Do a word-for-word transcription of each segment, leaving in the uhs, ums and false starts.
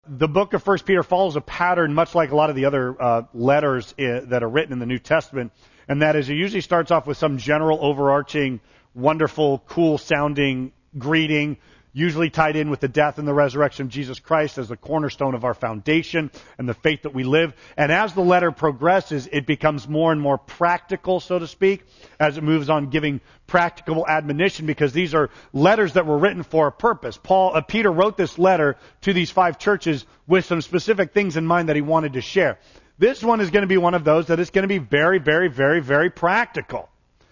the book of First Peter follows a pattern much like a lot of the other uh, letters I- that are written in the New Testament, and that is it usually starts off with some general, overarching, wonderful, cool-sounding greeting, usually tied in with the death and the resurrection of Jesus Christ as the cornerstone of our foundation and the faith that we live. And as the letter progresses, it becomes more and more practical, so to speak, as it moves on giving practical admonition, because these are letters that were written for a purpose. Paul, uh, Peter wrote this letter to these five churches with some specific things in mind that he wanted to share. This one is going to be one of those that is going to be very, very, very, very practical.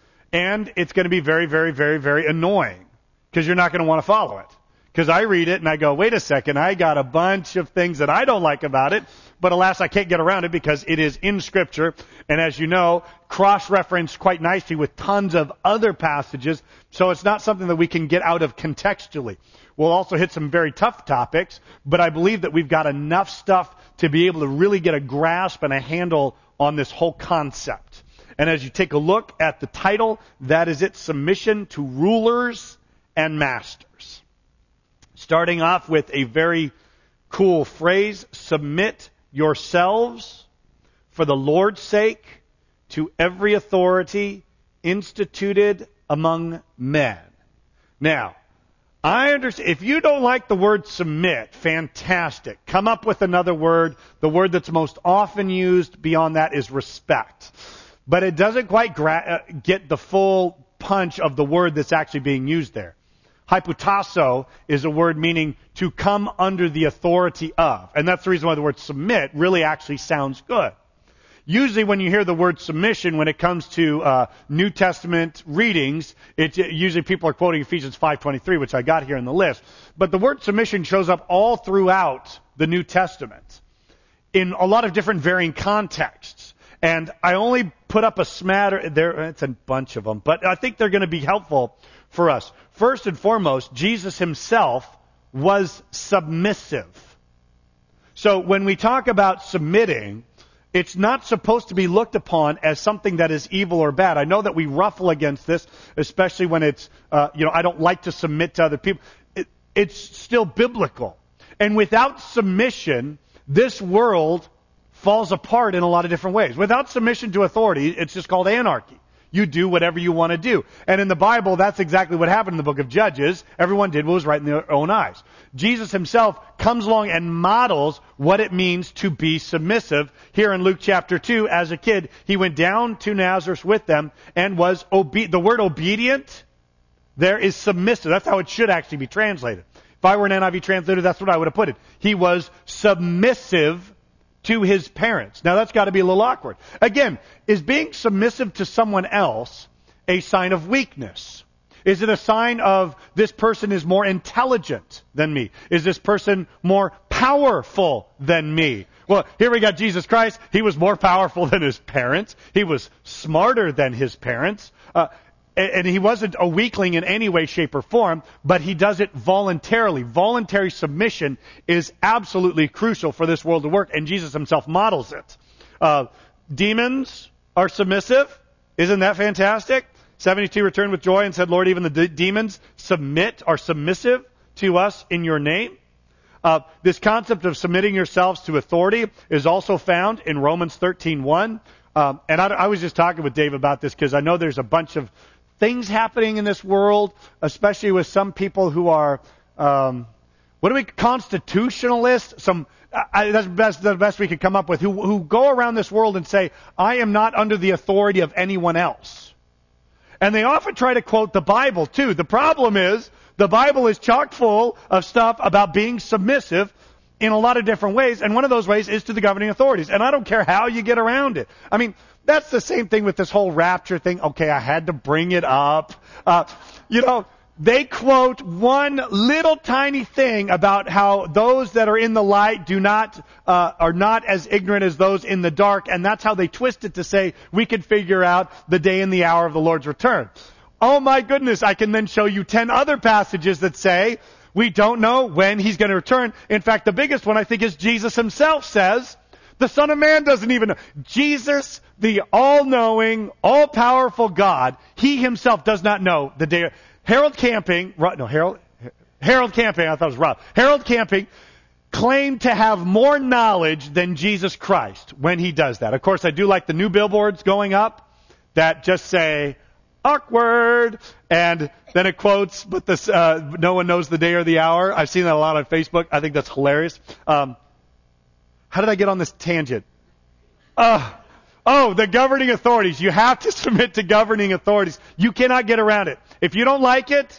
And it's going to be very, very, very, very annoying, because you're not going to want to follow it. Because I read it and I go, wait a second, I got a bunch of things that I don't like about it, but alas, I can't get around it because it is in Scripture. And as you know, cross-referenced quite nicely with tons of other passages, so it's not something that we can get out of contextually. We'll also hit some very tough topics, but I believe that we've got enough stuff to be able to really get a grasp and a handle on this whole concept. And as you take a look at the title, that is it, Submission to Rulers and Masters. Starting off with a very cool phrase, submit yourselves for the Lord's sake to every authority instituted among men. Now, I understand, if you don't like the word submit, fantastic. Come up with another word. The word that's most often used beyond that is respect. But it doesn't quite gra- get the full punch of the word that's actually being used there. Hypotasso is a word meaning to come under the authority of. And that's the reason why the word submit really actually sounds good. Usually when you hear the word submission, when it comes to uh, New Testament readings, it, usually people are quoting Ephesians five twenty-three, which I got here in the list. But the word submission shows up all throughout the New Testament in a lot of different varying contexts. And I only put up a smatter, there, it's a bunch of them, but I think they're going to be helpful for us. First and foremost, Jesus himself was submissive. So when we talk about submitting, it's not supposed to be looked upon as something that is evil or bad. I know that we ruffle against this, especially when it's, uh, you know, I don't like to submit to other people. It, it's still biblical. And without submission, this world falls apart in a lot of different ways. Without submission to authority, it's just called anarchy. You do whatever you want to do. And in the Bible, that's exactly what happened in the book of Judges. Everyone did what was right in their own eyes. Jesus himself comes along and models what it means to be submissive. Here in Luke chapter two, as a kid, he went down to Nazareth with them and was obe- the word obedient there is submissive. That's how it should actually be translated. If I were an N I V translator, that's what I would have put it. He was submissive to his parents. Now that's got to be a little awkward. Again, is being submissive to someone else a sign of weakness? Is it a sign of this person is more intelligent than me? Is this person more powerful than me? Well, here we got Jesus Christ. He was more powerful than his parents. He was smarter than his parents. Uh, And he wasn't a weakling in any way, shape, or form, but he does it voluntarily. Voluntary submission is absolutely crucial for this world to work, and Jesus himself models it. Uh, demons are submissive. Isn't that fantastic? seventy-two returned with joy and said, Lord, even the de- demons submit, are submissive to us in your name. Uh, this concept of submitting yourselves to authority is also found in Romans thirteen one. Um, and I, I was just talking with Dave about this because I know there's a bunch of things happening in this world, especially with some people who are, um, what do we, constitutionalists? Some, I, that's the best, the best we could come up with, who, who go around this world and say, I am not under the authority of anyone else. And they often try to quote the Bible too. The problem is, the Bible is chock full of stuff about being submissive in a lot of different ways, and one of those ways is to the governing authorities. And I don't care how you get around it. I mean, that's the same thing with this whole rapture thing. Okay, I had to bring it up. Uh, you know, they quote one little tiny thing about how those that are in the light do not, uh, are not as ignorant as those in the dark, and that's how they twist it to say we could figure out the day and the hour of the Lord's return. Oh my goodness, I can then show you ten other passages that say we don't know when he's going to return. In fact, the biggest one I think is Jesus himself says, the Son of Man doesn't even know. Jesus, the all-knowing, all-powerful God, he himself does not know the day. Harold Camping, no, Harold, Harold Camping, I thought it was Rob. Harold Camping claim to have more knowledge than Jesus Christ when he does that. Of course, I do like the new billboards going up that just say, awkward, and then it quotes, but this, uh, no one knows the day or the hour. I've seen that a lot on Facebook. I think that's hilarious. Um, how did I get on this tangent? Uh, oh, the governing authorities. You have to submit to governing authorities. You cannot get around it. If you don't like it,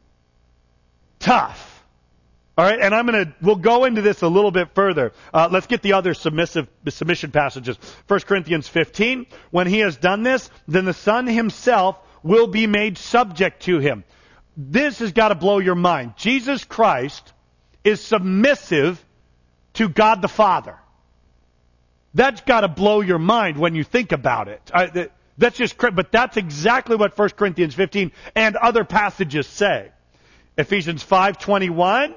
tough. All right, and I'm going to, we'll go into this a little bit further. Uh, let's get the other submissive, submission passages. First Corinthians fifteen, when he has done this, then the Son himself will be made subject to him. This has got to blow your mind. Jesus Christ is submissive to God the Father. That's got to blow your mind when you think about it. I, that's just, but that's exactly what First Corinthians fifteen and other passages say. Ephesians five twenty-one,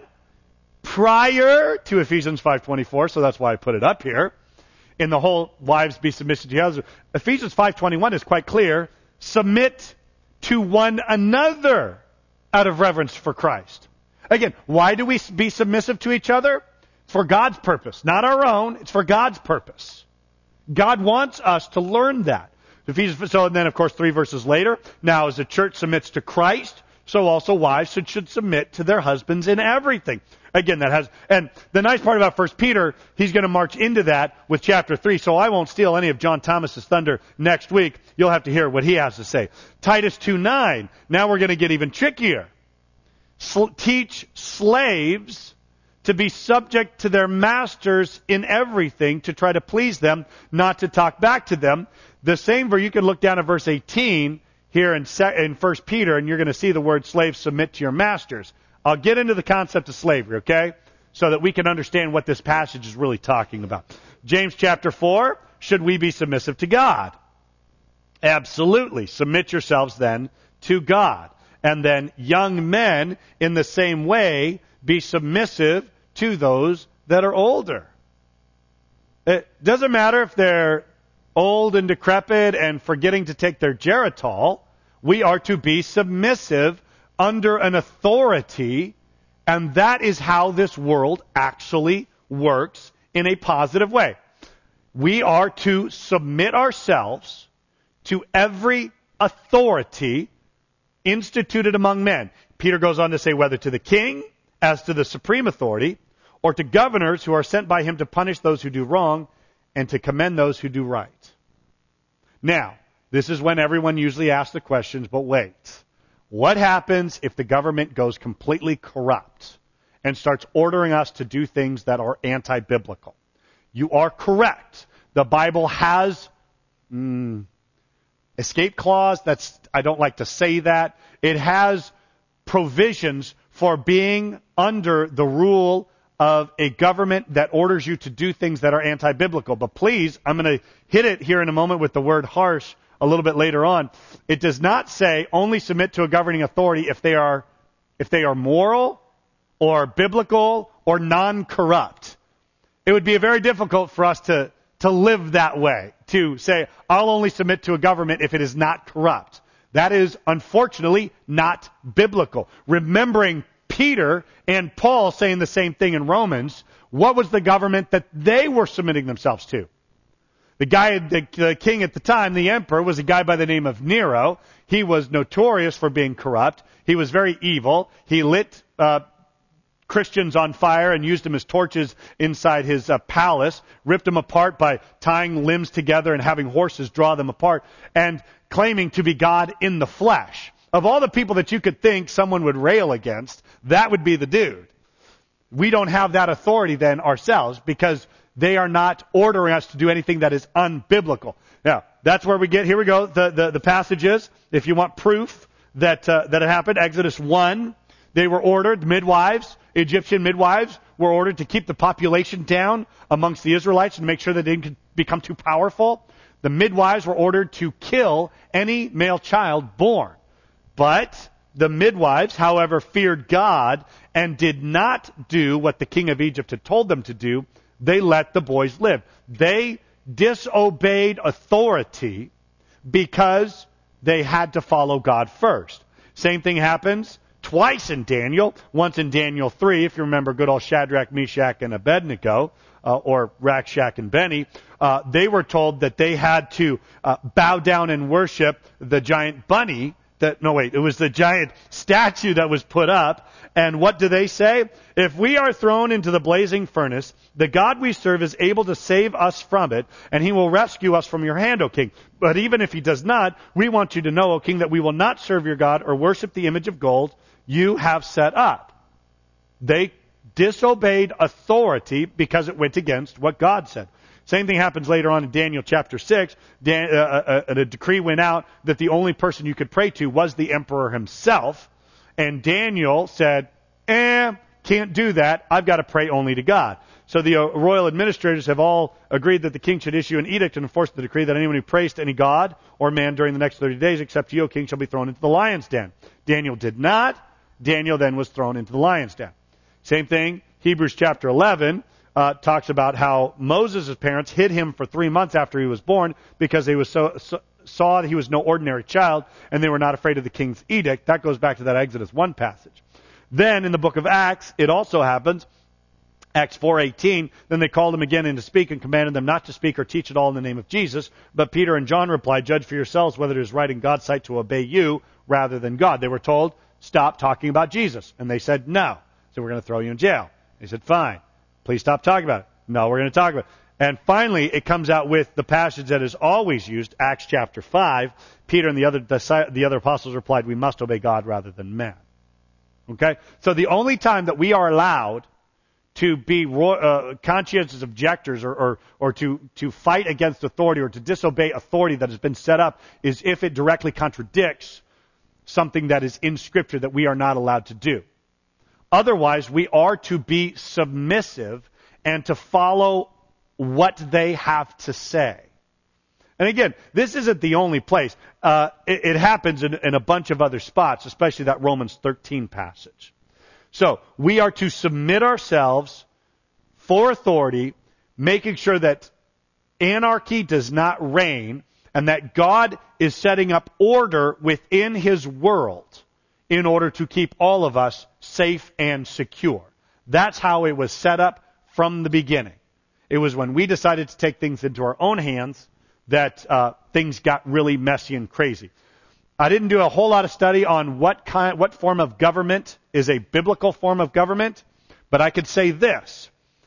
prior to Ephesians five twenty-four, so that's why I put it up here, in the whole wives be submissive to your husbands. Ephesians five twenty-one is quite clear. Submit to one another out of reverence for Christ. Again, why do we be submissive to each other? For God's purpose, not our own. It's for God's purpose. God wants us to learn that. Ephesians, so and then, of course, three verses later, now as the church submits to Christ, so also wives should, should submit to their husbands in everything. Again, that has, and the nice part about First Peter, he's going to march into that with chapter three, so I won't steal any of John Thomas's thunder next week. You'll have to hear what he has to say. Titus two nine, now we're going to get even trickier. Sl- teach slaves to be subject to their masters in everything, to try to please them, not to talk back to them. The same verse, you can look down at verse eighteen here in, in First Peter, and you're going to see the word slaves submit to your masters. I'll get into the concept of slavery, okay? So that we can understand what this passage is really talking about. James chapter four, should we be submissive to God? Absolutely. Submit yourselves then to God. And then young men, in the same way, be submissive to those that are older. It doesn't matter if they're old and decrepit and forgetting to take their Geritol. We are to be submissive under an authority, and that is how this world actually works in a positive way. We are to submit ourselves to every authority instituted among men. Peter goes on to say, whether to the king as to the supreme authority, or to governors who are sent by him to punish those who do wrong and to commend those who do right. Now, this is when everyone usually asks the questions, but wait. What happens if the government goes completely corrupt and starts ordering us to do things that are anti-biblical? You are correct. The Bible has mm, escape clause. That's, I don't like to say that. It has provisions for being under the rule of a government that orders you to do things that are anti-biblical. But please, I'm going to hit it here in a moment with the word harsh a little bit later on. It does not say only submit to a governing authority if they are, if they are moral or biblical or non-corrupt. It would be very difficult for us to, to live that way, to say, I'll only submit to a government if it is not corrupt. That is, unfortunately, not biblical. Remembering Peter and Paul saying the same thing in Romans, what was the government that they were submitting themselves to? The guy, the, the king at the time, the emperor, was a guy by the name of Nero. He was notorious for being corrupt. He was very evil. He lit uh, Christians on fire and used them as torches inside his uh, palace, ripped them apart by tying limbs together and having horses draw them apart, and claiming to be God in the flesh. Of all the people that you could think someone would rail against, that would be the dude. We don't have that authority then ourselves because they are not ordering us to do anything that is unbiblical. Now, that's where we get, here we go, the, the, the passages. If you want proof that, uh, that it happened, Exodus one, they were ordered, midwives, Egyptian midwives, were ordered to keep the population down amongst the Israelites and make sure that they didn't become too powerful. The midwives were ordered to kill any male child born. But the midwives, however, feared God and did not do what the king of Egypt had told them to do. They let the boys live. They disobeyed authority because they had to follow God first. Same thing happens twice in Daniel, once in Daniel three, if you remember good old Shadrach, Meshach, and Abednego, uh, or Rakshak and Benny, uh, they were told that they had to uh, bow down and worship the giant bunny. That, no, wait, it was the giant statue that was put up. And what do they say? If we are thrown into the blazing furnace, the God we serve is able to save us from it, and he will rescue us from your hand, O king. But even if he does not, we want you to know, O king, that we will not serve your God or worship the image of gold you have set up. They disobeyed authority because it went against what God said. Same thing happens later on in Daniel chapter six. Dan, uh, uh, a decree went out that the only person you could pray to was the emperor himself. And Daniel said, eh, can't do that. I've got to pray only to God. So the uh, royal administrators have all agreed that the king should issue an edict and enforce the decree that anyone who prays to any god or man during the next thirty days, except you, O king, shall be thrown into the lion's den. Daniel did not. Daniel then was thrown into the lion's den. Same thing, Hebrews chapter eleven. Uh, talks about how Moses' parents hid him for three months after he was born because they was so, so, saw that he was no ordinary child and they were not afraid of the king's edict. That goes back to that Exodus one passage. Then in the book of Acts, it also happens, Acts four eighteen, then they called him again in to speak and commanded them not to speak or teach at all in the name of Jesus. But Peter and John replied, judge for yourselves whether it is right in God's sight to obey you rather than God. They were told, stop talking about Jesus. And they said, no. So we're going to throw you in jail. They said, fine. Please stop talking about it. No, we're going to talk about it. And finally, it comes out with the passage that is always used, Acts chapter five. Peter and the other the other apostles replied, we must obey God rather than man. Okay? So the only time that we are allowed to be uh, conscientious objectors or, or, or to, to fight against authority or to disobey authority that has been set up is if it directly contradicts something that is in Scripture that we are not allowed to do. Otherwise, we are to be submissive and to follow what they have to say. And again, this isn't the only place. Uh, it, it happens in, in a bunch of other spots, especially that Romans thirteen passage. So, we are to submit ourselves for authority, making sure that anarchy does not reign and that God is setting up order within His world in order to keep all of us safe and secure. That's how it was set up from the beginning. It was when we decided to take things into our own hands that uh, things got really messy and crazy. I didn't do a whole lot of study on what kind, what form of government is a biblical form of government, but I could say this.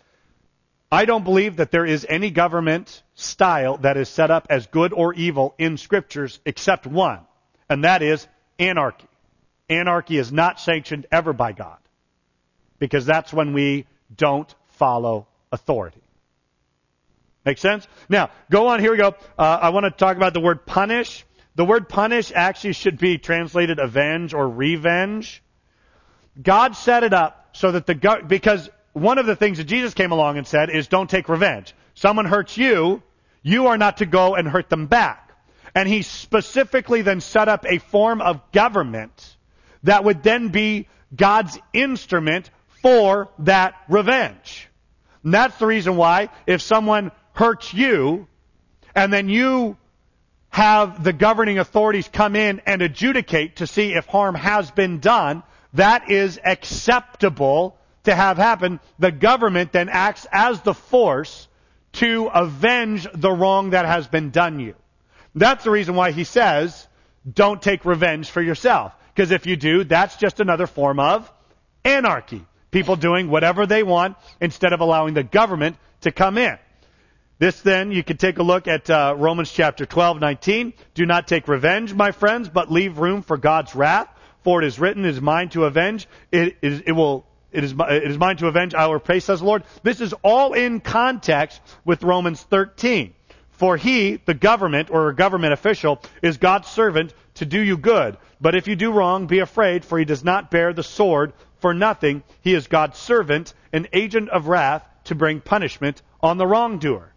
I don't believe that there is any government style that is set up as good or evil in Scriptures except one, and that is anarchy. Anarchy is not sanctioned ever by God, because that's when we don't follow authority. Make sense? Now, go on, here we go. Uh, I want to talk about the word punish. The word punish actually should be translated avenge or revenge. God set it up so that the, go- because one of the things that Jesus came along and said is don't take revenge. Someone hurts you, you are not to go and hurt them back. And he specifically then set up a form of government that would then be God's instrument for that revenge. And that's the reason why if someone hurts you and then you have the governing authorities come in and adjudicate to see if harm has been done, that is acceptable to have happen. The government then acts as the force to avenge the wrong that has been done you. That's the reason why he says, don't take revenge for yourself. Because if you do, that's just another form of anarchy. People doing whatever they want instead of allowing the government to come in. This then, you can take a look at uh, Romans chapter twelve, nineteen. Do not take revenge, my friends, but leave room for God's wrath. For it is written, it is mine to avenge. It, it, it will, it is, it is mine to avenge. I will repay, says the Lord. This is all in context with Romans thirteen. For he, the government or a government official, is God's servant to do you good. But if you do wrong, be afraid, for he does not bear the sword for nothing. He is God's servant, an agent of wrath to bring punishment on the wrongdoer.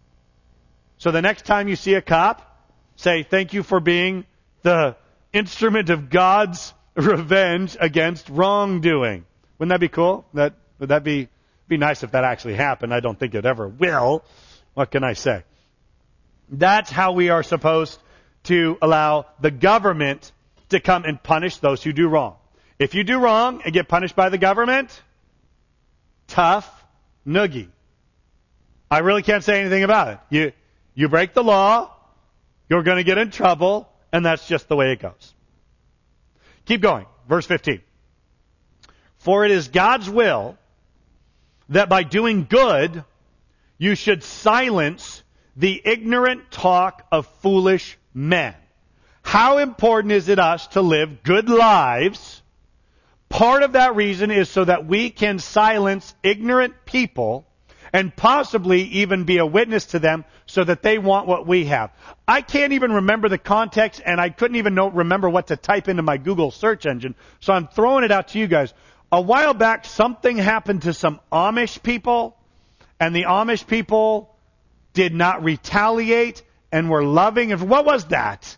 So the next time you see a cop, say, thank you for being the instrument of God's revenge against wrongdoing. Wouldn't that be cool? That, would that be, be nice if that actually happened? I don't think it ever will. What can I say? That's how we are supposed to allow the government to come and punish those who do wrong. If you do wrong and get punished by the government, tough noogie. I really can't say anything about it. You, you break the law, you're going to get in trouble, and that's just the way it goes. Keep going. Verse fifteen. For it is God's will that by doing good, you should silence the ignorant talk of foolish men. How important is it us to live good lives? Part of that reason is so that we can silence ignorant people and possibly even be a witness to them so that they want what we have. I can't even remember the context, and I couldn't even know, remember what to type into my Google search engine, so I'm throwing it out to you guys. A while back, something happened to some Amish people, and the Amish people did not retaliate and were loving. What was that?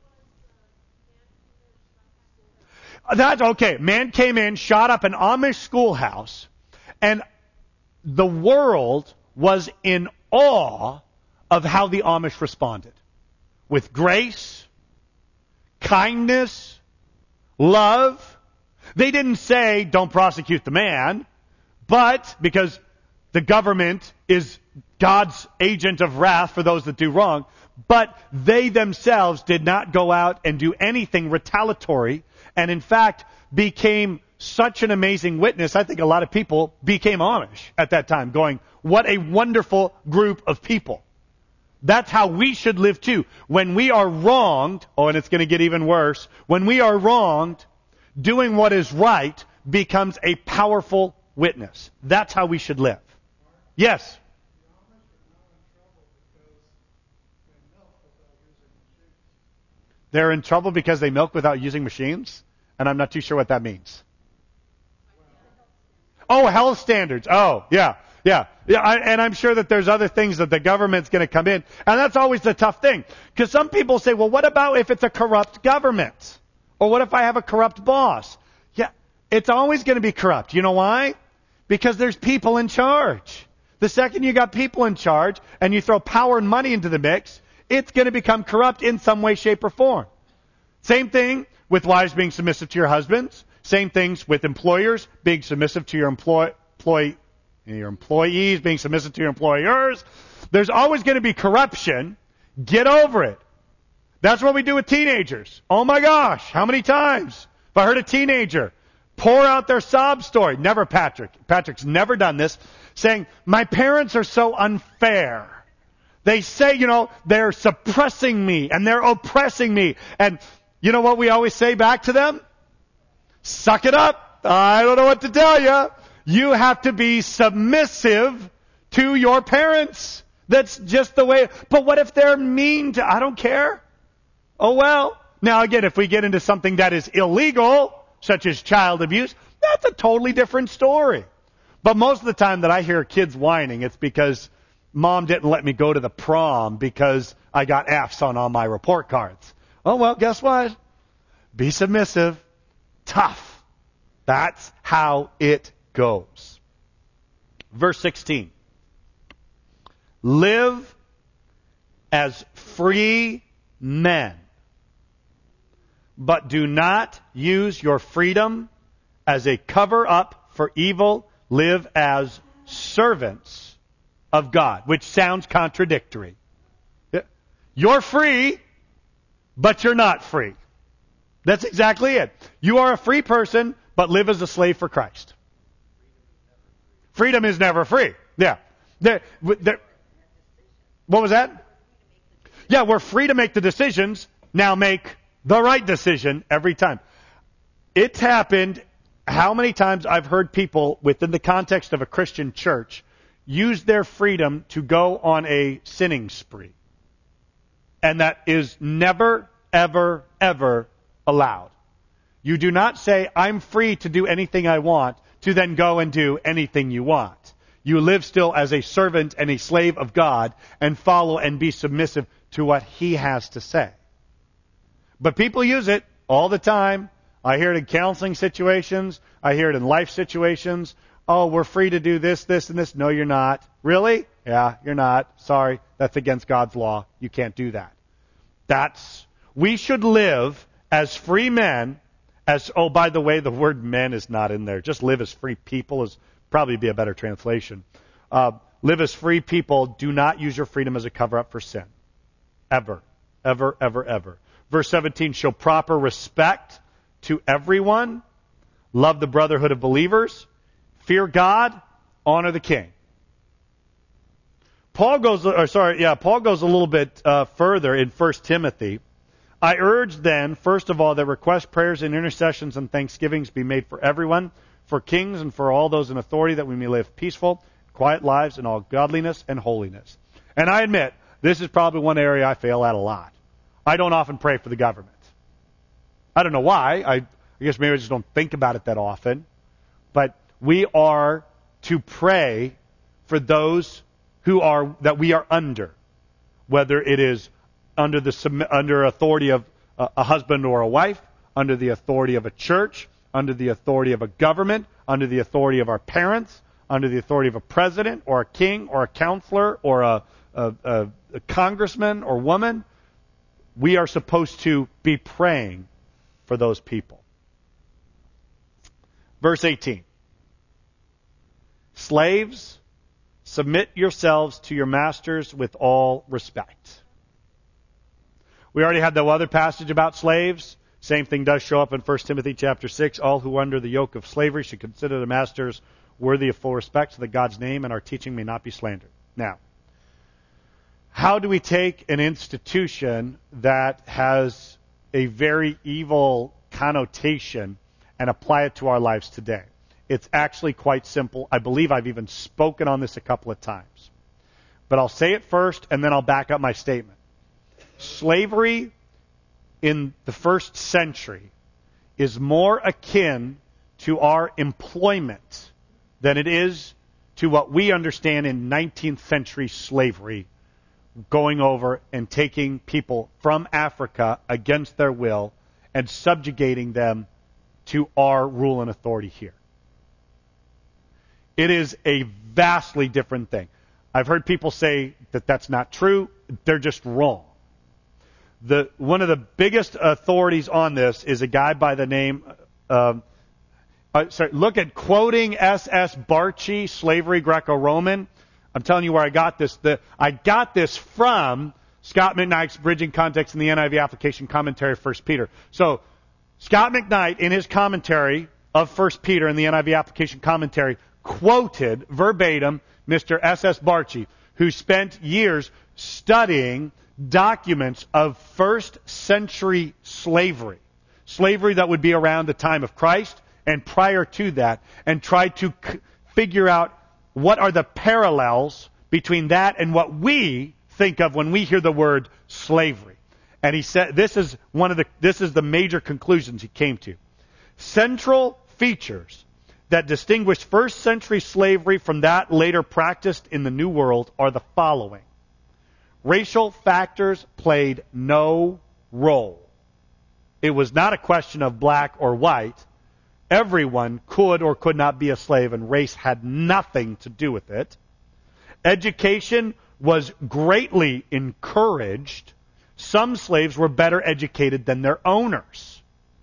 That's okay. Man came in, shot up an Amish schoolhouse, and the world was in awe of how the Amish responded. With grace, kindness, love. They didn't say, don't prosecute the man, but because the government is God's agent of wrath for those that do wrong, but they themselves did not go out and do anything retaliatory, and in fact became such an amazing witness. I think a lot of people became Amish at that time, going, what a wonderful group of people. That's how we should live too. When we are wronged, oh, and it's going to get even worse, when we are wronged, doing what is right becomes a powerful witness. That's how we should live. Yes? They're in trouble because they milk without using machines? And I'm not too sure what that means. Oh, health standards. Oh, yeah, yeah. yeah. I, and I'm sure that there's other things that the government's going to come in. And that's always the tough thing. Because some people say, well, what about if it's a corrupt government? Or what if I have a corrupt boss? Yeah, it's always going to be corrupt. You know why? Because there's people in charge. The second you got people in charge and you throw power and money into the mix, it's going to become corrupt in some way, shape, or form. Same thing with wives being submissive to your husbands. Same things with employers being submissive to your employ, employ, your employees, being submissive to your employers. There's always going to be corruption. Get over it. That's what we do with teenagers. Oh my gosh, how many times have I heard a teenager pour out their sob story? Never Patrick. Patrick's never done this. Saying, my parents are so unfair. They say, you know, they're suppressing me and they're oppressing me. And you know what we always say back to them? Suck it up. I don't know what to tell you. You have to be submissive to your parents. That's just the way. But what if they're mean to, I don't care. Oh well. Now again, if we get into something that is illegal, such as child abuse, that's a totally different story. But most of the time that I hear kids whining, it's because mom didn't let me go to the prom because I got F's on all my report cards. Oh well, guess what? Be submissive. Tough. That's how it goes. Verse sixteen. Live as free men, but do not use your freedom as a cover-up for evil. Live as servants of God, which sounds contradictory. You're free, but you're not free. That's exactly it. You are a free person, but live as a slave for Christ. Freedom is never free. Yeah. There, there, what was that? Yeah, we're free to make the decisions. Now make the right decision every time. It's happened. How many times I've heard people within the context of a Christian church use their freedom to go on a sinning spree. And that is never, ever, ever allowed. You do not say, I'm free to do anything I want, to then go and do anything you want. You live still as a servant and a slave of God and follow and be submissive to what He has to say. But people use it all the time. I hear it in counseling situations. I hear it in life situations. Oh, we're free to do this, this, and this. No, you're not. Really? Yeah, you're not. Sorry. That's against God's law. You can't do that. That's, we should live as free men As, oh, by the way, the word men is not in there. Just live as free people is probably be a better translation. Uh, live as free people. Do not use your freedom as a cover-up for sin. Ever. Ever, ever, ever. Verse seventeen, show proper respect to everyone. Love the brotherhood of believers. Fear God. Honor the king. Paul goes, or sorry, yeah, Paul goes a little bit uh, further in First Timothy. I urge then, first of all, that requests, prayers, and intercessions and thanksgivings be made for everyone, for kings and for all those in authority, that we may live peaceful, quiet lives in all godliness and holiness. And I admit, this is probably one area I fail at a lot. I don't often pray for the government. I don't know why. I, I guess maybe I just don't think about it that often. But we are to pray for those who are that we are under, whether it is under the under authority of a, a husband or a wife, under the authority of a church, under the authority of a government, under the authority of our parents, under the authority of a president or a king or a counselor or a, a, a, a congressman or woman. We are supposed to be praying for those people. Verse eighteen. Slaves, submit yourselves to your masters with all respect. We already had the other passage about slaves. Same thing does show up in First Timothy chapter six. All who are under the yoke of slavery should consider the masters worthy of full respect, so that God's name and our teaching may not be slandered. Now, how do we take an institution that has a very evil connotation and apply it to our lives today? It's actually quite simple. I believe I've even spoken on this a couple of times. But I'll say it first, and then I'll back up my statement. Slavery in the first century is more akin to our employment than it is to what we understand in nineteenth century slavery, going over and taking people from Africa against their will and subjugating them to our rule and authority here. It is a vastly different thing. I've heard people say that that's not true. They're just wrong. The one of the biggest authorities on this is a guy by the name um, uh, sorry, look at quoting S S Barchi, Slavery Greco-Roman. I'm telling you where I got this. The, I got this from Scott McKnight's Bridging Context in the N I V Application Commentary of First Peter. So Scott McKnight, in his commentary of First Peter in the N I V Application Commentary, quoted verbatim Mister S S Barchi, who spent years studying documents of first century slavery, slavery that would be around the time of Christ and prior to that, and tried to c- figure out what are the parallels between that and what we think of when we hear the word slavery. And he said this is one of the this is the major conclusions he came to. Central features that distinguish first century slavery from that later practiced in the New World are the following. Racial factors played no role. It was not a question of black or white. Everyone could or could not be a slave, and race had nothing to do with it. Education was greatly encouraged. Some slaves were better educated than their owners,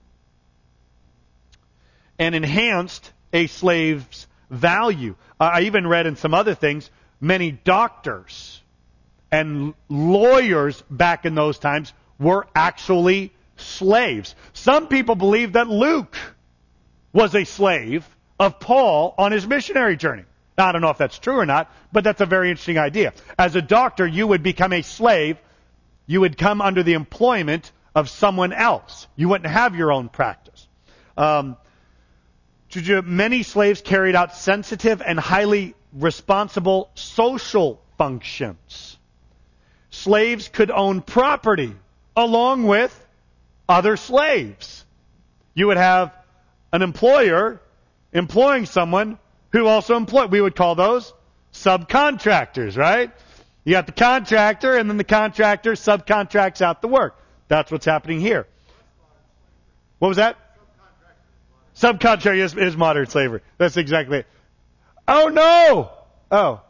and enhanced a slave's value. I even read in some other things, many doctors and lawyers back in those times were actually slaves. Some people believe that Luke was a slave of Paul on his missionary journey. Now, I don't know if that's true or not, but that's a very interesting idea. As a doctor, you would become a slave. You would come under the employment of someone else. You wouldn't have your own practice. Um, many slaves carried out sensitive and highly responsible social functions. Slaves could own property along with other slaves. You would have an employer employing someone who also employed. We would call those subcontractors, right? You got the contractor, and then the contractor subcontracts out the work. That's what's happening here. What was that? Subcontractor is, is modern slavery. That's exactly it. Oh, no! Oh.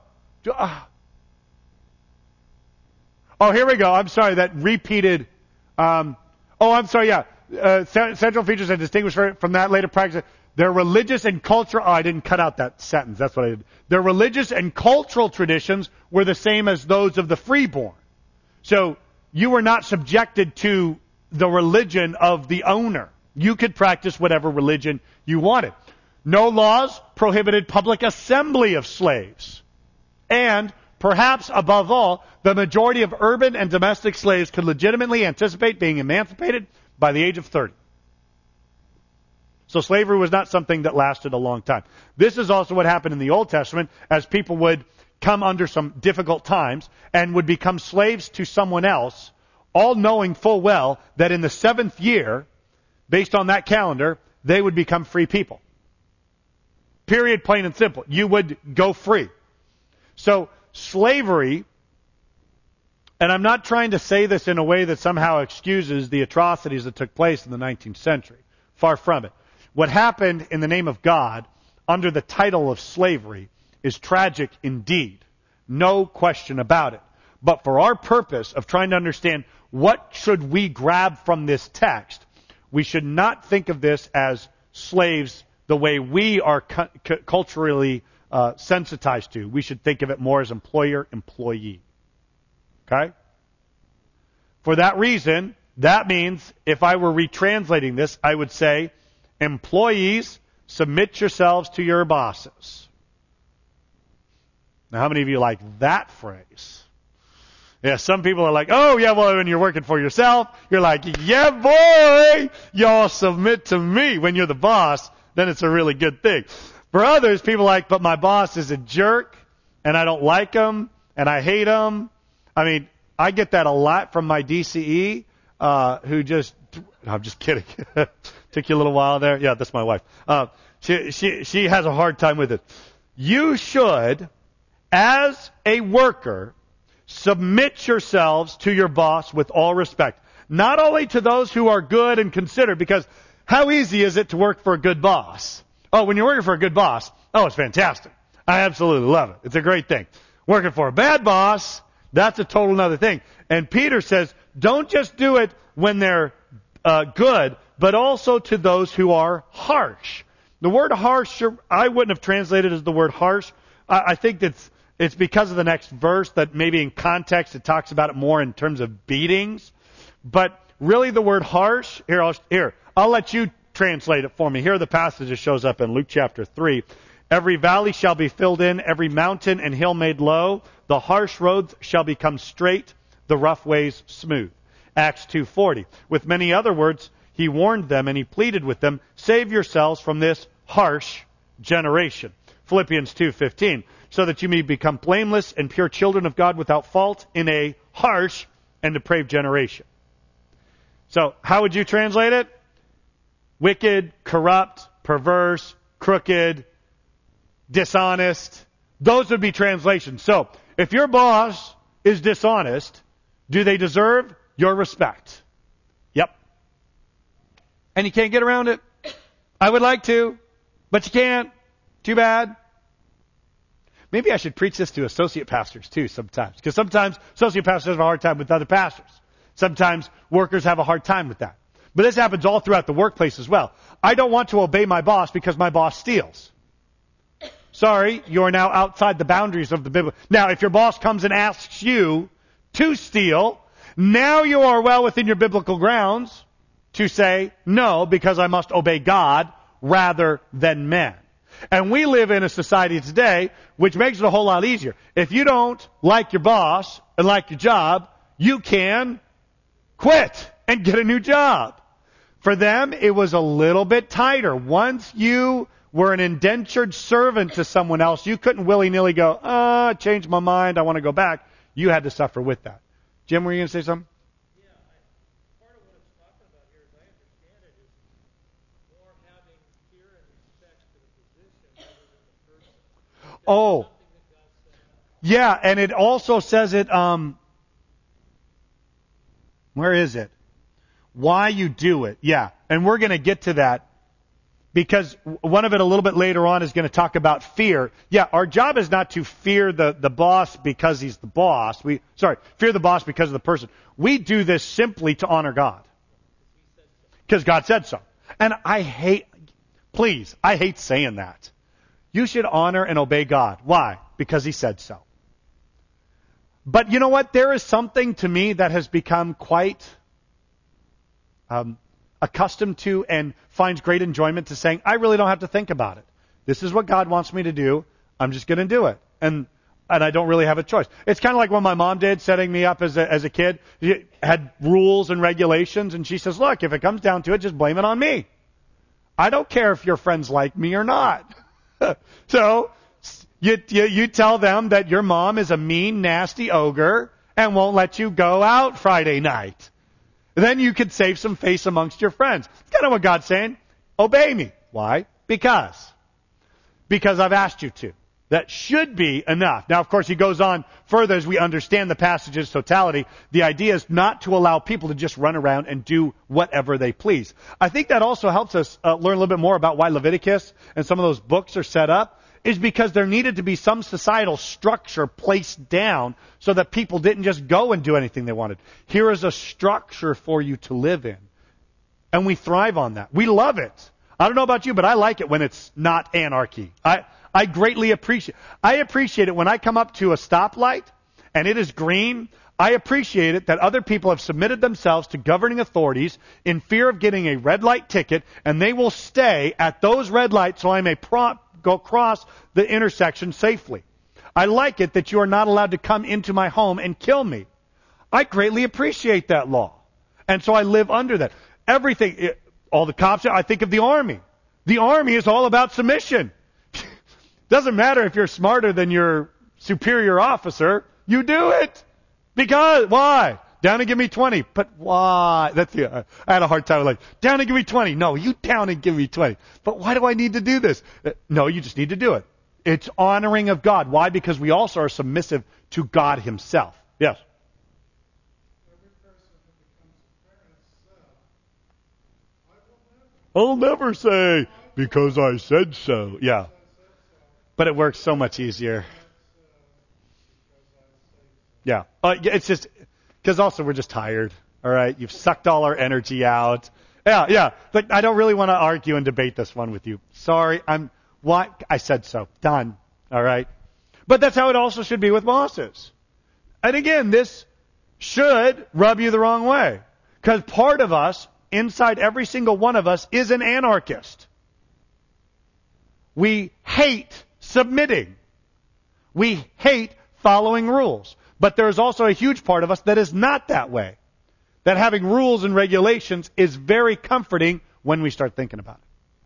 Oh, here we go. I'm sorry. That repeated. Um, oh, I'm sorry. Yeah. uh, central features that distinguish from that later practice. Their religious and cultural, oh, I didn't cut out that sentence. That's what I did. Their religious and cultural traditions were the same as those of the freeborn. So you were not subjected to the religion of the owner. You could practice whatever religion you wanted. No laws prohibited public assembly of slaves. And perhaps above all, the majority of urban and domestic slaves could legitimately anticipate being emancipated by the age of thirty. So slavery was not something that lasted a long time. This is also what happened in the Old Testament as people would come under some difficult times and would become slaves to someone else, all knowing full well that in the seventh year, based on that calendar, they would become free people. Period, plain and simple. You would go free. So slavery, and I'm not trying to say this in a way that somehow excuses the atrocities that took place in the nineteenth century. Far from it. What happened in the name of God under the title of slavery is tragic indeed. No question about it. But for our purpose of trying to understand what should we grab from this text, we should not think of this as slaves the way we are cu- cu- culturally uh, sensitized to. We should think of it more as employer-employee. Okay? For that reason, that means if I were retranslating this, I would say, employees, submit yourselves to your bosses. Now, how many of you like that phrase? Yeah, some people are like, oh, yeah, well, when you're working for yourself, you're like, yeah, boy, y'all submit to me. When you're the boss, then it's a really good thing. For others, people are like, but my boss is a jerk, and I don't like him, and I hate him. I mean, I get that a lot from my D C E, uh, who just, I'm just kidding. Took you a little while there. Yeah, that's my wife. Uh, she, she, she has a hard time with it. You should, as a worker, submit yourselves to your boss with all respect. Not only to those who are good and considered, because how easy is it to work for a good boss? Oh, when you're working for a good boss, oh, it's fantastic. I absolutely love it. It's a great thing. Working for a bad boss, that's a total another thing. And Peter says, don't just do it when they're uh, good, but also to those who are harsh. The word harsh, I wouldn't have translated as the word harsh. I, I think that's it's because of the next verse that maybe in context it talks about it more in terms of beatings. But really the word harsh, here, I'll, here, I'll let you translate it for me. Here are the passages shows up in Luke chapter three. Every valley shall be filled in, every mountain and hill made low. The harsh roads shall become straight, the rough ways smooth. Acts two forty. With many other words, he warned them and he pleaded with them, save yourselves from this harsh generation. Philippians two fifteen. So that you may become blameless and pure children of God without fault in a harsh and depraved generation. So, how would you translate it? Wicked, corrupt, perverse, crooked, dishonest. Those would be translations. So, if your boss is dishonest, do they deserve your respect? Yep. And you can't get around it. I would like to, but you can't. Too bad. Maybe I should preach this to associate pastors too sometimes. Because sometimes associate pastors have a hard time with other pastors. Sometimes workers have a hard time with that. But this happens all throughout the workplace as well. I don't want to obey my boss because my boss steals. Sorry, you are now outside the boundaries of the Bible. Now, if your boss comes and asks you to steal, now you are well within your biblical grounds to say, no, because I must obey God rather than men. And we live in a society today which makes it a whole lot easier. If you don't like your boss and like your job, you can quit and get a new job. For them, it was a little bit tighter. Once you were an indentured servant to someone else, you couldn't willy-nilly go, ah, oh, change my mind, I want to go back. You had to suffer with that. Jim, were you going to say something? Yeah, I, part of what it's talking about here, as I understand it, is more having fear and respect for the position rather than the person. That's oh, yeah, and it also says it, um, where is it? Why you do it. Yeah, and we're going to get to that because one of it a little bit later on is going to talk about fear. Yeah, our job is not to fear the, the boss because he's the boss. We Sorry, fear the boss because of the person. We do this simply to honor God. because God said so. And I hate, please, I hate saying that. You should honor and obey God. Why? Because He said so. But you know what? There is something to me that has become quite um, accustomed to and finds great enjoyment to saying, I really don't have to think about it. This is what God wants me to do. I'm just going to do it. And and I don't really have a choice. It's kind of like what my mom did setting me up as a, as a kid. She had rules and regulations, and she says, look, if it comes down to it, just blame it on me. I don't care if your friends like me or not. So you, you you tell them that your mom is a mean, nasty ogre and won't let you go out Friday night. Then you could save some face amongst your friends. It's kind of what God's saying. Obey me. Why? Because. Because I've asked you to. That should be enough. Now, of course, he goes on further as we understand the passage's totality. The idea is not to allow people to just run around and do whatever they please. I think that also helps us uh, learn a little bit more about why Leviticus and some of those books are set up, is because there needed to be some societal structure placed down so that people didn't just go and do anything they wanted. Here is a structure for you to live in. And we thrive on that. We love it. I don't know about you, but I like it when it's not anarchy. I I greatly appreciate I appreciate it when I come up to a stoplight and it is green. I appreciate it that other people have submitted themselves to governing authorities in fear of getting a red light ticket, and they will stay at those red lights so I may pro- go across the intersection safely. I like it that you are not allowed to come into my home and kill me. I greatly appreciate that law. And so I live under that. Everything, it, all the cops, I think of the Army. The Army is all about submission. Doesn't matter if you're smarter than your superior officer. You do it. Because, why? Down and give me twenty. But why? That's the, uh, I had a hard time with like, down and give me twenty. No, you down and give me twenty. But why do I need to do this? Uh, no, you just need to do it. It's honoring of God. Why? Because we also are submissive to God Himself. Yes? Every person who becomes a parent says, I will never. I'll never say, because I said so. Yeah. But it works so much easier. Yeah. Uh, it's just, because also we're just tired. All right. You've sucked all our energy out. Yeah, yeah. But I don't really want to argue and debate this one with you. Sorry. I'm, why? I said so. Done. All right. But that's how it also should be with bosses. And again, this should rub you the wrong way. Because part of us, inside every single one of us, is an anarchist. We hate submitting. We hate following rules. But there's also a huge part of us that is not that way. That having rules and regulations is very comforting when we start thinking about it.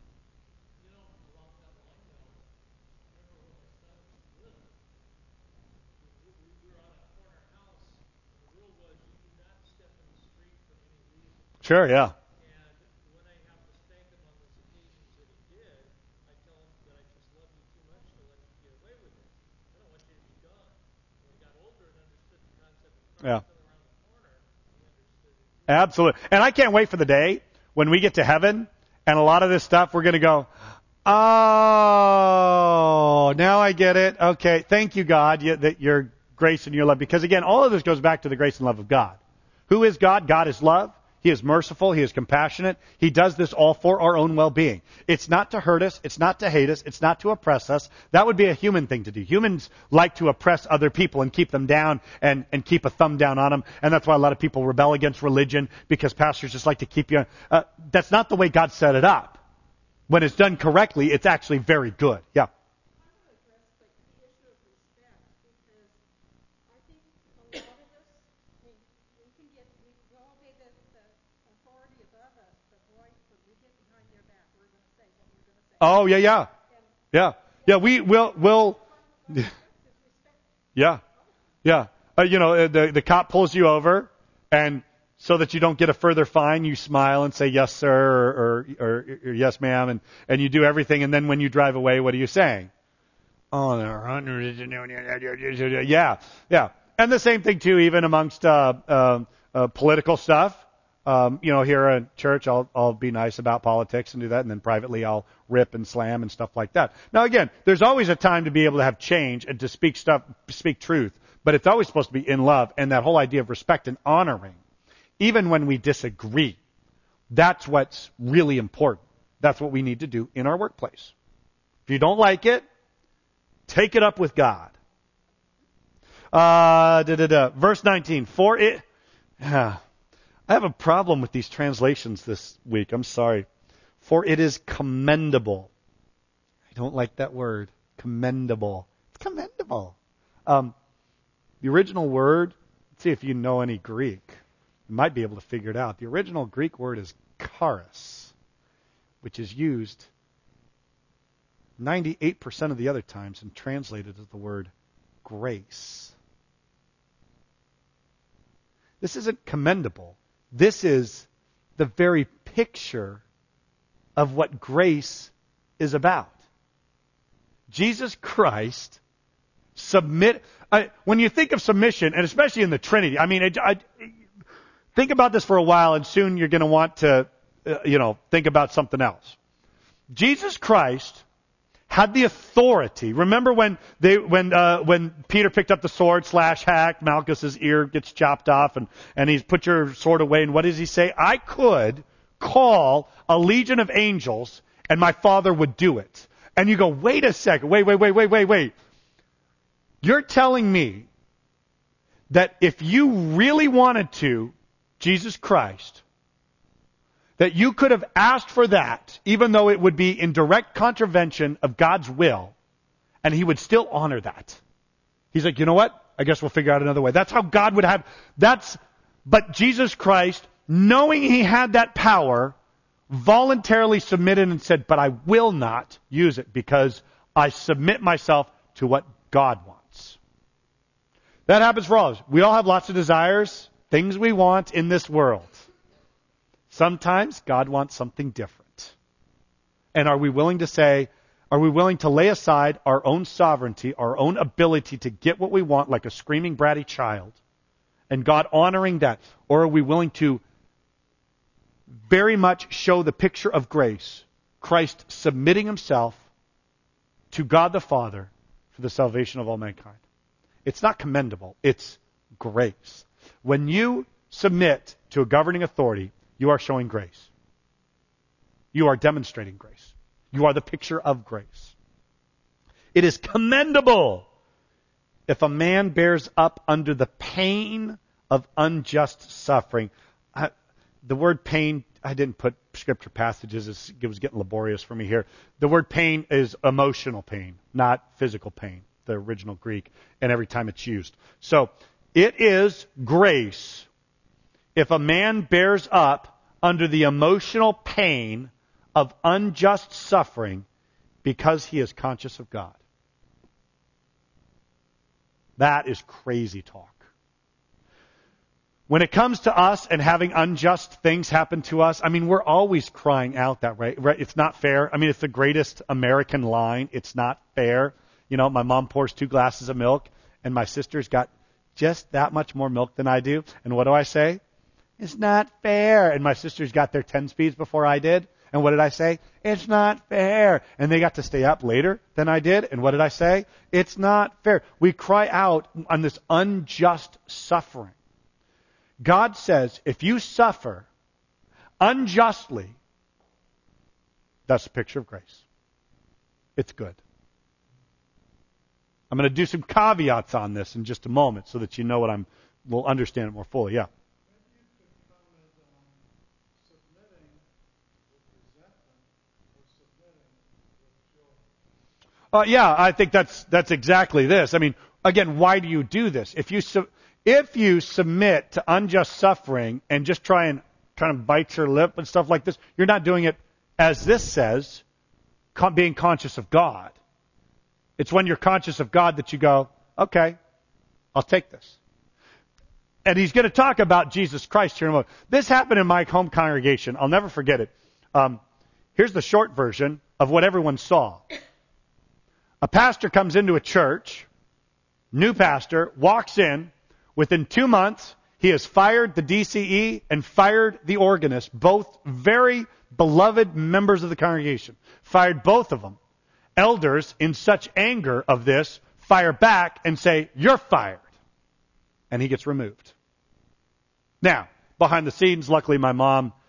Sure, yeah. Yeah. Absolutely. And I can't wait for the day when we get to heaven and a lot of this stuff we're going to go, oh, now I get it. Okay. Thank you, God, you, that your grace and your love. Because again, all of this goes back to the grace and love of God. Who is God? God is love. He is merciful. He is compassionate. He does this all for our own well-being. It's not to hurt us. It's not to hate us. It's not to oppress us. That would be a human thing to do. Humans like to oppress other people and keep them down and, and keep a thumb down on them. And that's why a lot of people rebel against religion, because pastors just like to keep you. Uh, that's not the way God set it up. When it's done correctly, it's actually very good. Yeah. Oh, yeah, yeah. Yeah. Yeah, we will, will, yeah. Yeah. Uh, you know, the, the cop pulls you over, and so that you don't get a further fine, you smile and say, yes, sir, or, or, or, or yes, ma'am, and, and you do everything, and then when you drive away, what are you saying? Oh, there are hundreds. Yeah. Yeah. And the same thing, too, even amongst uh, uh, uh, political stuff. Um, you know, here at church, I'll, I'll be nice about politics and do that, and then privately I'll rip and slam and stuff like that. Now, again, there's always a time to be able to have change and to speak stuff, speak truth, but it's always supposed to be in love, and that whole idea of respect and honoring, even when we disagree. That's what's really important. That's what we need to do in our workplace. If you don't like it, take it up with God. Uh, da, da, da. Verse nineteen. For it, uh, I have a problem with these translations this week. I'm sorry. For it is commendable. I don't like that word. Commendable. It's commendable. Um, the original word, let's see if you know any Greek. You might be able to figure it out. The original Greek word is charis, which is used ninety-eight percent of the other times and translated as the word grace. This isn't commendable. This is the very picture of what grace is about. Jesus Christ submit. I, when you think of submission, and especially in the Trinity, I mean, I, I, think about this for a while, and soon you're going to want to, uh, you know, think about something else. Jesus Christ had the authority. Remember when they when uh, when Peter picked up the sword, slash hack, Malchus's ear gets chopped off, and and he's put your sword away. And what does he say? I could call a legion of angels, and my Father would do it. And you go, wait a second, wait, wait, wait, wait, wait, wait. You're telling me that if you really wanted to, Jesus Christ, that you could have asked for that, even though it would be in direct contravention of God's will, and he would still honor that. He's like, you know what? I guess we'll figure out another way. That's how God would have, that's, but Jesus Christ, knowing he had that power, voluntarily submitted and said, but I will not use it because I submit myself to what God wants. That happens for all of us. We all have lots of desires, things we want in this world. Sometimes God wants something different. And are we willing to say, are we willing to lay aside our own sovereignty, our own ability to get what we want like a screaming bratty child, and God honoring that? Or are we willing to very much show the picture of grace, Christ submitting himself to God the Father for the salvation of all mankind? It's not commendable. It's grace. When you submit to a governing authority, you are showing grace. You are demonstrating grace. You are the picture of grace. It is commendable if a man bears up under the pain of unjust suffering. I, the word pain, I didn't put scripture passages. It was getting laborious for me here. The word pain is emotional pain, not physical pain, the original Greek, and every time it's used. So it is grace if a man bears up under the emotional pain of unjust suffering because he is conscious of God. That is crazy talk. When it comes to us and having unjust things happen to us, I mean, we're always crying out that way. Right? It's not fair. I mean, it's the greatest American line. It's not fair. You know, my mom pours two glasses of milk, and my sister's got just that much more milk than I do. And what do I say? It's not fair. And my sisters got their ten speeds before I did. And what did I say? It's not fair. And they got to stay up later than I did. And what did I say? It's not fair. We cry out on this unjust suffering. God says, if you suffer unjustly, that's a picture of grace. It's good. I'm going to do some caveats on this in just a moment so that you know what I'm, will understand it more fully. Yeah. Uh, yeah, I think that's that's exactly this. I mean, again, why do you do this? If you su- if you submit to unjust suffering and just try and kind of bite your lip and stuff like this, you're not doing it, as this says, con- being conscious of God. It's when you're conscious of God that you go, okay, I'll take this. And he's going to talk about Jesus Christ here in a moment. This happened in my home congregation. I'll never forget it. Um, here's the short version of what everyone saw. A pastor comes into a church, new pastor, walks in. Within two months, he has fired the D C E and fired the organist, both very beloved members of the congregation. Fired both of them. Elders, in such anger of this, fire back and say, you're fired. And he gets removed. Now, behind the scenes, luckily my mom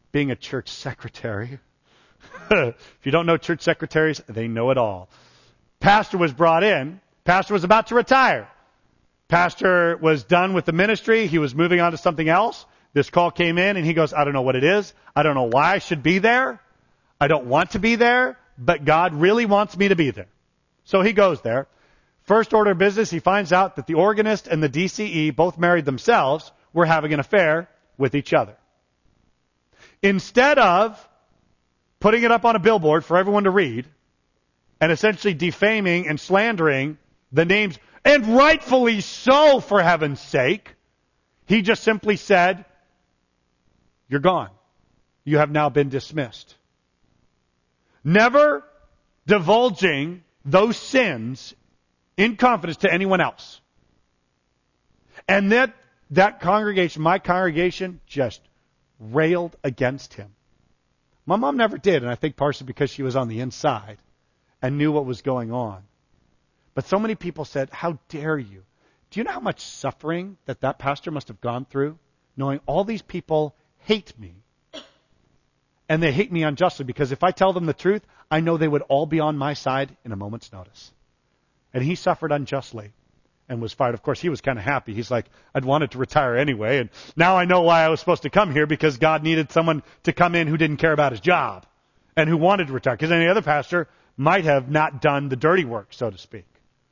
being a church secretary. If you don't know church secretaries, they know it all. Pastor was brought in. Pastor was about to retire. Pastor was done with the ministry. He was moving on to something else. This call came in and he goes, I don't know what it is. I don't know why I should be there. I don't want to be there, but God really wants me to be there. So he goes there. First order of business, he finds out that the organist and the D C E, both married themselves, were having an affair with each other. Instead of putting it up on a billboard for everyone to read and essentially defaming and slandering the names, and rightfully so, for heaven's sake, he just simply said, you're gone. You have now been dismissed. Never divulging those sins in confidence to anyone else. And that, that congregation, my congregation, just railed against him. My mom never did, and I think partially because she was on the inside and knew what was going on. But so many people said, how dare you? Do you know how much suffering that that pastor must have gone through, knowing all these people hate me? And they hate me unjustly, because if I tell them the truth, I know they would all be on my side in a moment's notice. And he suffered unjustly and was fired. Of course, he was kind of happy. He's like, I'd wanted to retire anyway, and now I know why I was supposed to come here, because God needed someone to come in who didn't care about his job and who wanted to retire, because any other pastor might have not done the dirty work, so to speak.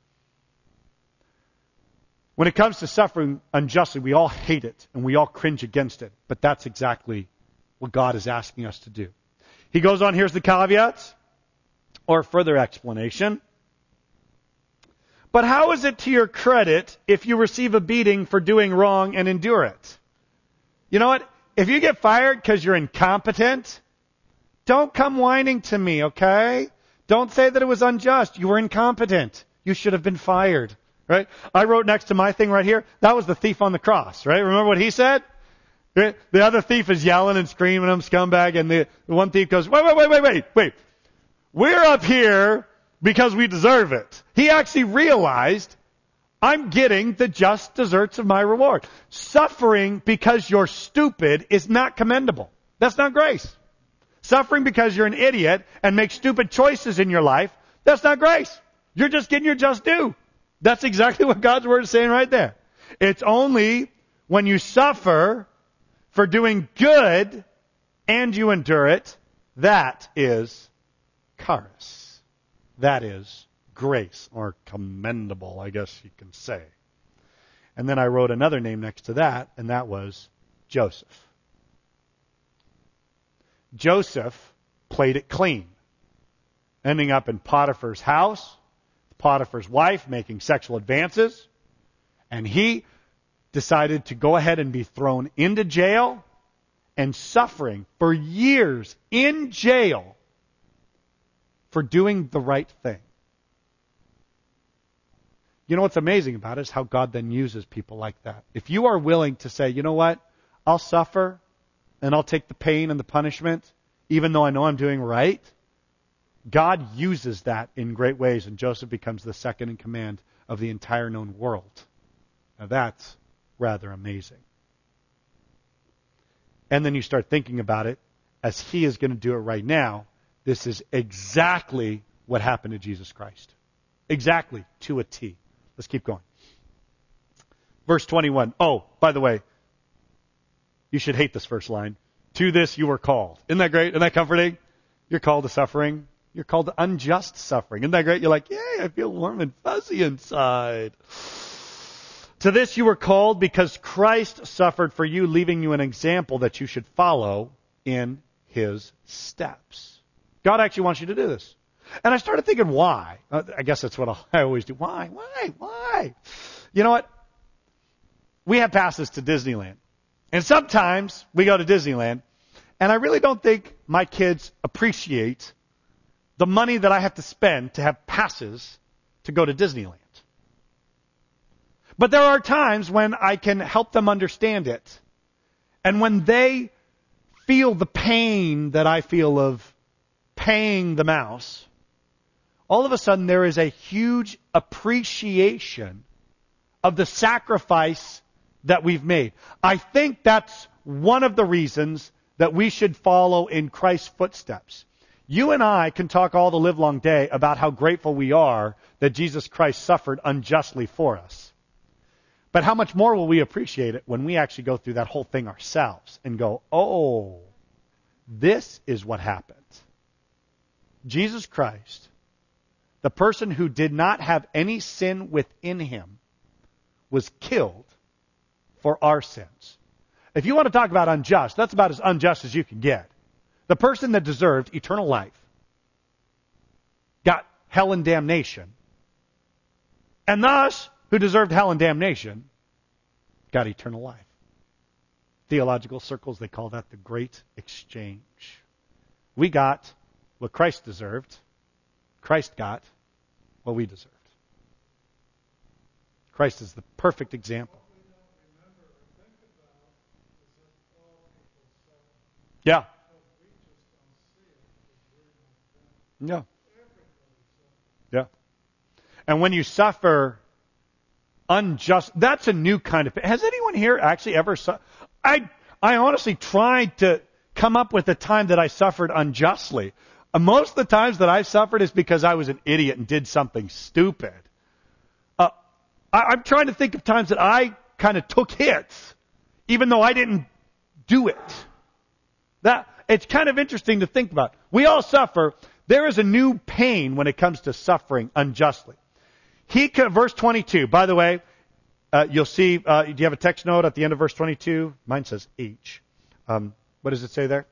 When it comes to suffering unjustly, we all hate it and we all cringe against it. But that's exactly what God is asking us to do. He goes on, here's the caveats or further explanation. But how is it to your credit if you receive a beating for doing wrong and endure it? You know what? If you get fired because you're incompetent, don't come whining to me, okay? Don't say that it was unjust. You were incompetent. You should have been fired. Right? I wrote next to my thing right here, that was the thief on the cross, right? Remember what he said? The other thief is yelling and screaming, I'm scumbag, and the, the one thief goes, wait, wait, wait, wait, wait, wait. We're up here because we deserve it. He actually realized, I'm getting the just deserts of my reward. Suffering because you're stupid is not commendable. That's not grace. Suffering because you're an idiot and make stupid choices in your life, that's not grace. You're just getting your just due. That's exactly what God's Word is saying right there. It's only when you suffer for doing good and you endure it, that is charis. That is grace, or commendable, I guess you can say. And then I wrote another name next to that, and that was Joseph. Joseph played it clean, ending up in Potiphar's house, Potiphar's wife making sexual advances, and he decided to go ahead and be thrown into jail and suffering for years in jail for doing the right thing. You know what's amazing about it is how God then uses people like that. If you are willing to say, you know what, I'll suffer and I'll take the pain and the punishment, even though I know I'm doing right, God uses that in great ways, and Joseph becomes the second in command of the entire known world. Now that's rather amazing. And then you start thinking about it, as he is going to do it right now, this is exactly what happened to Jesus Christ. Exactly, to a T. Let's keep going. Verse twenty-one. Oh, by the way, you should hate this first line. To this you were called. Isn't that great? Isn't that comforting? You're called to suffering. You're called to unjust suffering. Isn't that great? You're like, yay, I feel warm and fuzzy inside. To this you were called because Christ suffered for you, leaving you an example that you should follow in his steps. God actually wants you to do this. And I started thinking, why? Uh, I guess that's what I always do. Why? Why? Why? You know what? We have passes to Disneyland. And sometimes we go to Disneyland, and I really don't think my kids appreciate the money that I have to spend to have passes to go to Disneyland. But there are times when I can help them understand it. And when they feel the pain that I feel of paying the mouse, all of a sudden there is a huge appreciation of the sacrifice that we've made. I think that's one of the reasons that we should follow in Christ's footsteps. You and I can talk all the livelong day about how grateful we are that Jesus Christ suffered unjustly for us. But how much more will we appreciate it when we actually go through that whole thing ourselves and go, oh, this is what happened. Jesus Christ, the person who did not have any sin within him, was killed for our sins. If you want to talk about unjust, that's about as unjust as you can get. The person that deserved eternal life got hell and damnation. And thus, who deserved hell and damnation, got eternal life. Theological circles, they call that the great exchange. We got what Christ deserved. Christ got what we deserved. Christ is the perfect example. Yeah. Yeah. Yeah. And when you suffer unjust, that's a new kind of pain. Has anyone here actually ever su- I I honestly tried to come up with a time that I suffered unjustly. Uh, most of the times that I've suffered is because I was an idiot and did something stupid. Uh, I, I'm trying to think of times that I kind of took hits, even though I didn't do it. That it's kind of interesting to think about. We all suffer. There is a new pain when it comes to suffering unjustly. He, verse twenty-two, by the way, uh, you'll see, uh, do you have a text note at the end of verse twenty-two? Mine says H. Um, what does it say there?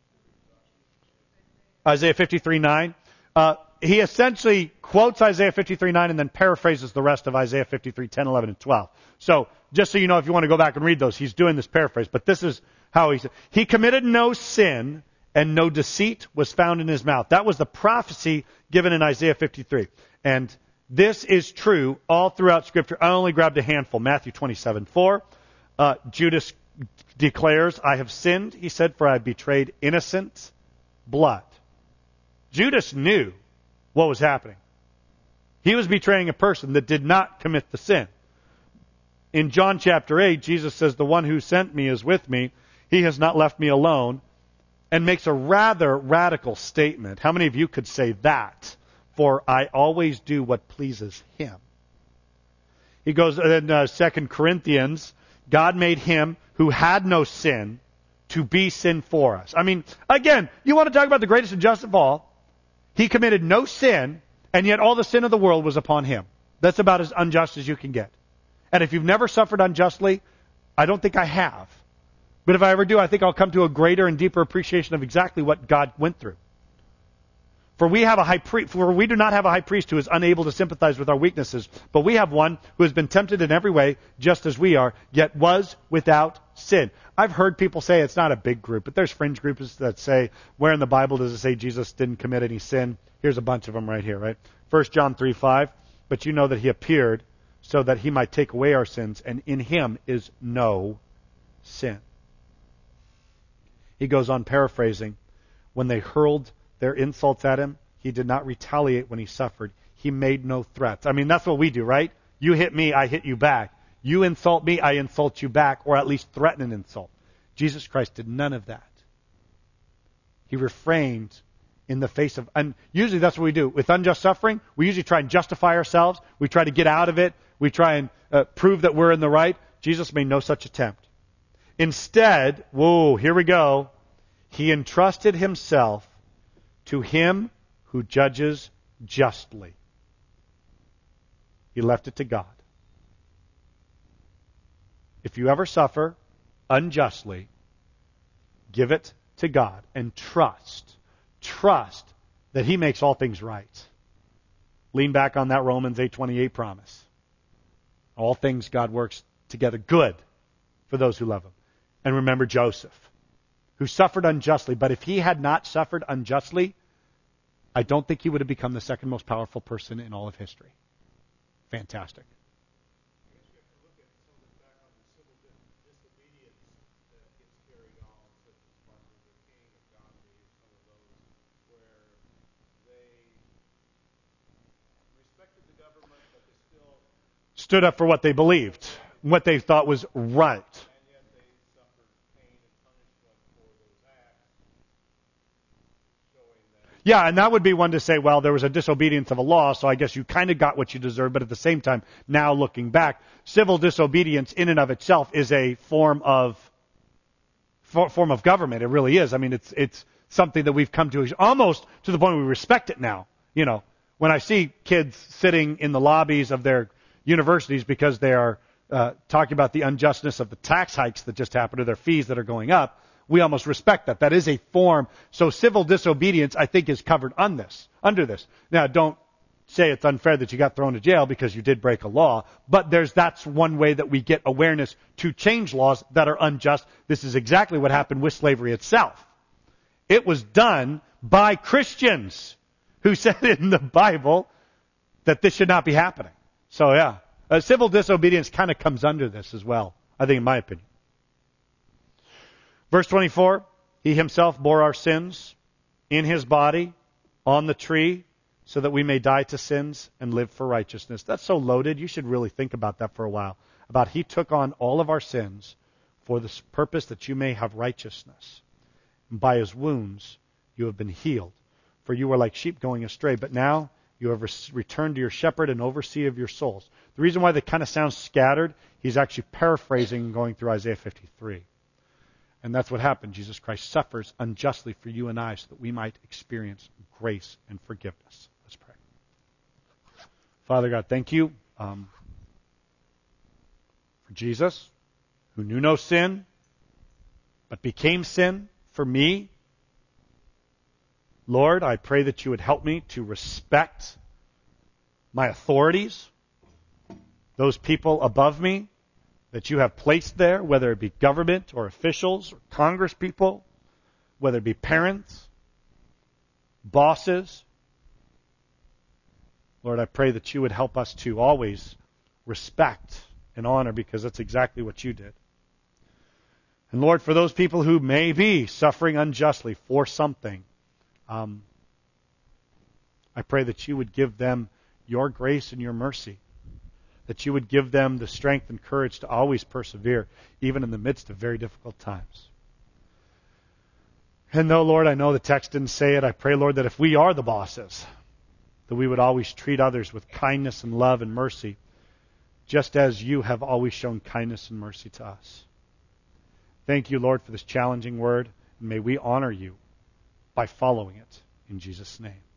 Isaiah fifty-three nine. Uh, he essentially quotes Isaiah fifty-three nine and then paraphrases the rest of Isaiah fifty-three ten, eleven, and twelve. So, just so you know, if you want to go back and read those, he's doing this paraphrase. But this is how he said, he committed no sin and no deceit was found in his mouth. That was the prophecy given in Isaiah fifty-three. And this is true all throughout Scripture. I only grabbed a handful. Matthew twenty-seven four. Uh, Judas declares, I have sinned, he said, for I betrayed innocent blood. Judas knew what was happening. He was betraying a person that did not commit the sin. In John chapter eight, Jesus says, the one who sent me is with me. He has not left me alone. And makes a rather radical statement. How many of you could say that? For I always do what pleases him. He goes in uh, Second Corinthians, God made him who had no sin to be sin for us. I mean, again, you want to talk about the greatest injustice of all? He committed no sin, and yet all the sin of the world was upon him. That's about as unjust as you can get. And if you've never suffered unjustly, I don't think I have. But if I ever do, I think I'll come to a greater and deeper appreciation of exactly what God went through. For we have a high priest, for we do not have a high priest who is unable to sympathize with our weaknesses, but we have one who has been tempted in every way, just as we are, yet was without sin. I've heard people say it's not a big group, but there's fringe groups that say, where in the Bible does it say Jesus didn't commit any sin? Here's a bunch of them right here, right? First John three five, but you know that he appeared so that he might take away our sins, and in him is no sin. He goes on paraphrasing, when they hurled their insults at him, he did not retaliate when he suffered. He made no threats. I mean, that's what we do, right? You hit me, I hit you back. You insult me, I insult you back, or at least threaten an insult. Jesus Christ did none of that. He refrained in the face of, and usually that's what we do. With unjust suffering, we usually try and justify ourselves. We try to get out of it. We try and uh, prove that we're in the right. Jesus made no such attempt. Instead, whoa, here we go. He entrusted himself to him who judges justly. He left it to God. If you ever suffer unjustly, give it to God and trust, trust that he makes all things right. Lean back on that Romans eight twenty-eight promise. All things God works together good for those who love him. And remember Joseph, who suffered unjustly, but if he had not suffered unjustly, I don't think he would have become the second most powerful person in all of history. Fantastic. Stood up for what they believed, what they thought was right. Yeah, and that would be one to say, well, there was a disobedience of a law, so I guess you kind of got what you deserved, but at the same time, now looking back, civil disobedience in and of itself is a form of for, form of government. It really is. I mean, it's it's something that we've come to almost to the point where we respect it now. You know, when I see kids sitting in the lobbies of their universities because they are uh, talking about the unjustness of the tax hikes that just happened or their fees that are going up, we almost respect that. That is a form. So civil disobedience, I think, is covered on this, under this. Now, don't say it's unfair that you got thrown to jail because you did break a law, but there's that's one way that we get awareness to change laws that are unjust. This is exactly what happened with slavery itself. It was done by Christians who said in the Bible that this should not be happening. So, yeah, uh, civil disobedience kind of comes under this as well, I think, in my opinion. Verse twenty-four, he himself bore our sins in his body on the tree so that we may die to sins and live for righteousness. That's so loaded. You should really think about that for a while. About he took on all of our sins for the purpose that you may have righteousness. And by his wounds you have been healed. For you were like sheep going astray, but now you have res- returned to your shepherd and overseer of your souls. The reason why they kind of sound scattered, he's actually paraphrasing and going through Isaiah fifty-three. And that's what happened. Jesus Christ suffers unjustly for you and I so that we might experience grace and forgiveness. Let's pray. Father God, thank you um, for Jesus, who knew no sin, but became sin for me. Lord, I pray that you would help me to respect my authorities, those people above me that you have placed there, whether it be government or officials or Congress people, whether it be parents, bosses. Lord, I pray that you would help us to always respect and honor, because that's exactly what you did. And Lord, for those people who may be suffering unjustly for something, um, I pray that you would give them your grace and your mercy, that you would give them the strength and courage to always persevere, even in the midst of very difficult times. And though, Lord, I know the text didn't say it, I pray, Lord, that if we are the bosses, that we would always treat others with kindness and love and mercy, just as you have always shown kindness and mercy to us. Thank you, Lord, for this challenging word, and may we honor you by following it. In Jesus' name.